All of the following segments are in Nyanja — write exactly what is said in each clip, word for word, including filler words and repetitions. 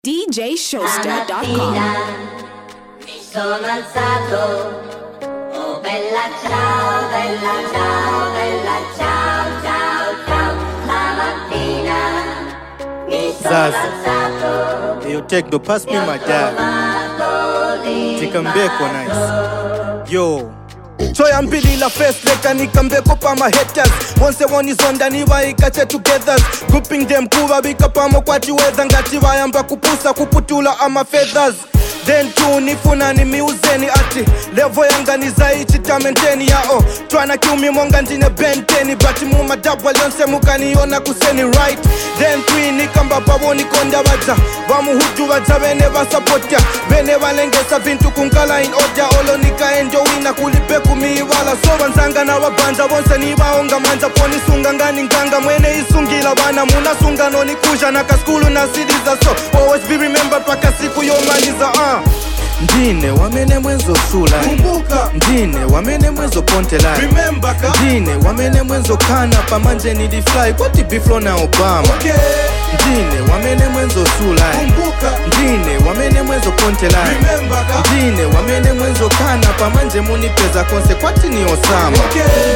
D J Showster dot com. Mi sono alzato, oh bella ciao, bella ciao, bella ciao, ciao, ciao. La mattina mi sono alzato. Hey, yo, Techno, pass me my dad. Take a mbeko nice. Yo. Choya mbili la face leka nikambeko pa my haters. Once one is on dani wa ikache together. Grouping them kuwa bika pa mokwati weza ngati wayamba kupusa kuputula ama feathers. Then two nifuna ni miuzeni ati level yanga ni zaichi tamenteni ya o twana kiumi monga ndine benteni but muma dabwa lionse mukaniona kuseni right. Then three nikamba pawoni konda waja wamu huju waja wene wasapotya wene walengesa vintu kunkala in order olo nikaenjo wina kulipe kumiwala so wanzanga na wabanja wonse ni waonga manja poni sunga ngani nganga mwene isungila wana muna sunga noni kuja na kaskulu na sidiza so always be remembered paka siku yomaliza uh. Ndine wamene mwenzo sula kumbuka ndine wamene mwenzo ponte la remember ka ndine wamene mwenzo kana pamanje ni di fly kwati biflo na Obama okay ndine wamene mwenzo sula kumbuka ndine wamene mwenzo ponte la remember ka ndine wamene mwenzo kana pamanje muni peza konse kwati ni Osama okay.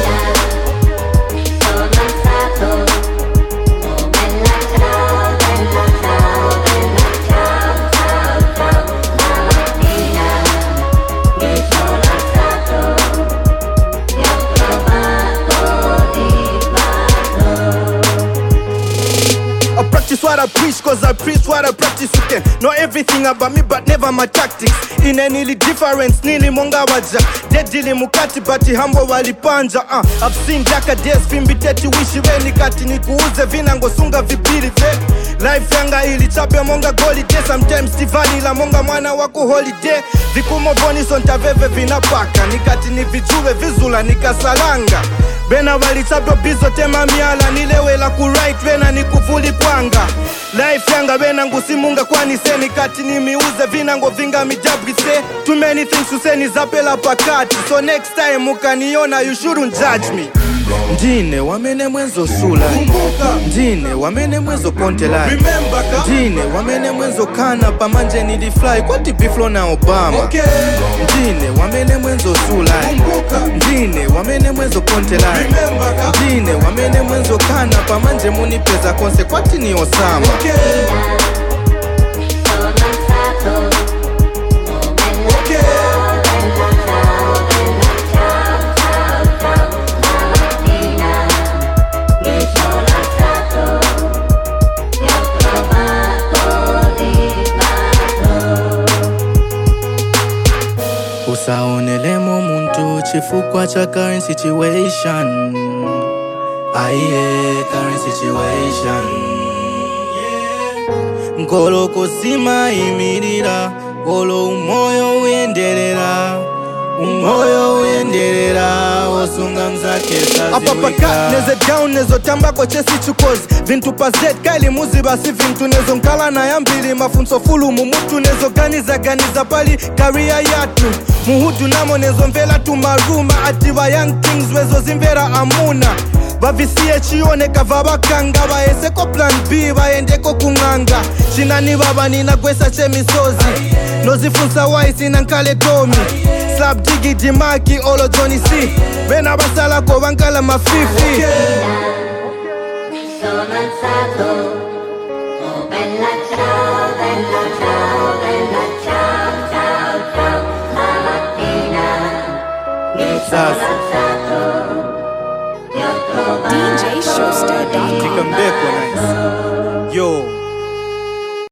What I preach, cause I preach what I practice. You can know everything about me, but never my tactics. In any difference, nili monga waja dedili mukati, bati hambo walipanja uh. I've seen jaka days, fimbi teti wishi weni kati nikuuze vinango sunga vipili fe life yanga ili chape monga goli day. Sometimes tivani la monga mwana waku holiday. Vikumo boni sonta veve vinapaka nikati ni vijuwe vizula nikasalanga bena walichapo bizo tema miala nilewe la ku-right wena nikufuli kwanga life yanga wena ngusimunga kwani seni kati ni miuze vinango vinga mijabri se too many things useni zapela pakati so next time mukaniona you shouldn't judge me. Ndine wamene mwenzo sula kumbuka ndine wamene mwenzo ponte la remember ka ndine wamene mwenzo kana pamanje ni di fly kwati biflo na Obama okay ndine wamene mwenzo sula kumbuka ndine wamene mwenzo ponte la remember ka ndine wamene mwenzo kana pamanje muni peza konse kwati ni Osama okay. Usaonelemo muntu chifukwa cha current situation. Aye, current situation. Nkolo kusima imirira, olo umoyo uendelera. Umoyo uendelera, osunga mzake saziwika. Apapaka, neze down, nezo tamba kwa chesi chukozi. Vintu pazet, kaili muzi basi vintu. Nezo nkala na yambili, mafunso fulu mumutu. Nezo ganiza ganiza pali, career yatu. Muhudu namo nezo mvela tumaruma. Atiwa young things, wezo zimvera amuna. Bavisie chione kavaba kanga. Baeseko plan B, baendeko kunganga. Chinani baba nina kwesa chemisozi. Nozifunsa waisi nankale tomi. Slap digi dimaki olo Johnny C. Bena basala ko bankala mafifi. Mi sono alzato, oh bella ciao, bella ciao, bella ciao, ciao, ciao. La mattina mi sono alzato, ti ho trovato D J Showster dot com.